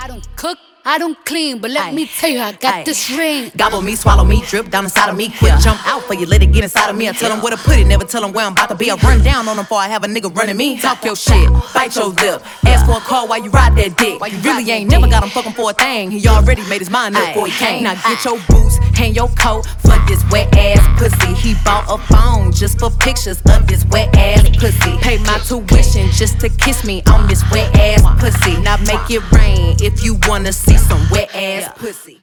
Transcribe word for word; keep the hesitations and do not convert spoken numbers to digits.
I don't cook, I don't clean, but let Aye. me tell you, I got Aye. this ring. Gobble me, swallow me, drip down inside of me. Quick yeah. jump out for you, let it get inside of me. I tell them where to put it, never tell them where I'm about to be. I run down on them before I have a nigga running me. Talk your shit, bite your lip. Ask for a call while you ride that dick. You really ain't never got him fucking for a thing. He already made his mind up before he came. Now get your boots, hang your coat for this wet ass pussy. He bought a phone just for pictures of this wet ass pussy. Pay my tuition just to kiss me on this wet ass pussy. Now make it rain if you wanna see some wet ass pussy.